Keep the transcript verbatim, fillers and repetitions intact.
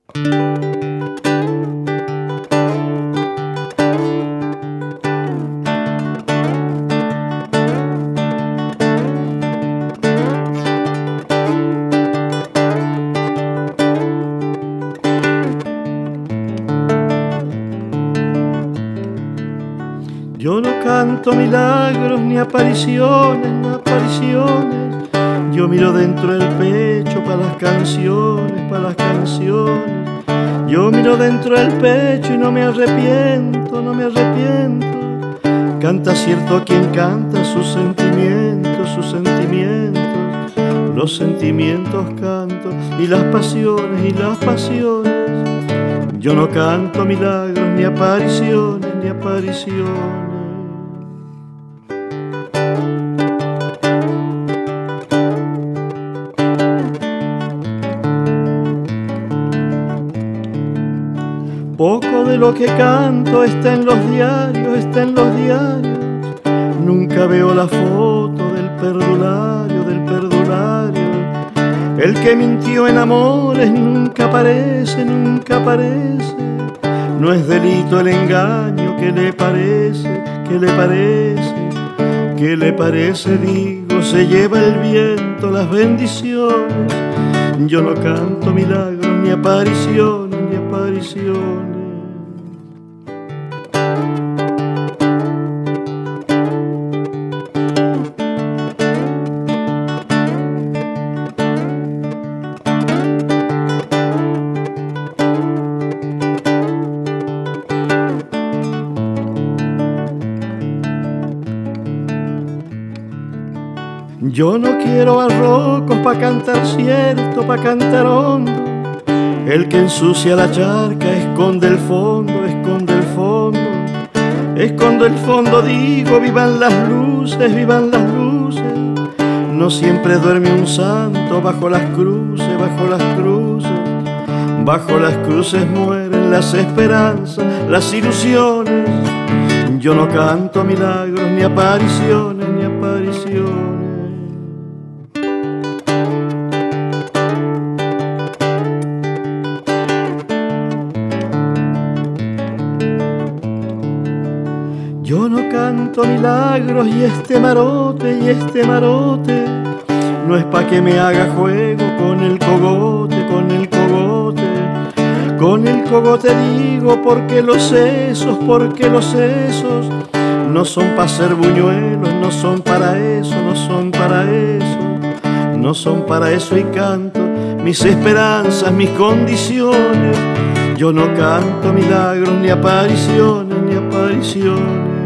Yo no canto milagros ni apariciones, ni apariciones. Yo miro dentro del pecho para las canciones, para las canciones. Yo miro dentro del pecho y no me arrepiento, no me arrepiento. Canta cierto quien canta sus sentimientos, sus sentimientos. Los sentimientos canto y las pasiones y las pasiones. Yo no canto milagros ni apariciones, ni apariciones. Poco de lo que canto está en los diarios, está en los diarios. Nunca veo la foto del perdulario, del perdulario. El que mintió en amores nunca aparece, nunca aparece. No es delito el engaño, ¿qué le parece? ¿Qué le parece? ¿Qué le parece? Digo, se lleva el viento, las bendiciones. Yo no canto milagros, ni apariciones, ni apariciones. Yo no quiero barrocos pa' cantar cierto, pa' cantar hondo. El que ensucia la charca esconde el fondo, esconde el fondo. Escondo el fondo, digo, vivan las luces, vivan las luces. No siempre duerme un santo bajo las cruces, bajo las cruces. Bajo las cruces mueren las esperanzas, las ilusiones. Yo no canto milagros, ni apariciones, ni apariciones. Yo no canto milagros y este marote, y este marote no es pa' que me haga juego con el cogote, con el cogote. Con el cogote digo porque los sesos, porque los sesos no son pa' ser buñuelos, no son para eso, no son para eso. No son para eso y canto mis esperanzas, mis condiciones. Yo no canto milagros ni apariciones, ni apariciones.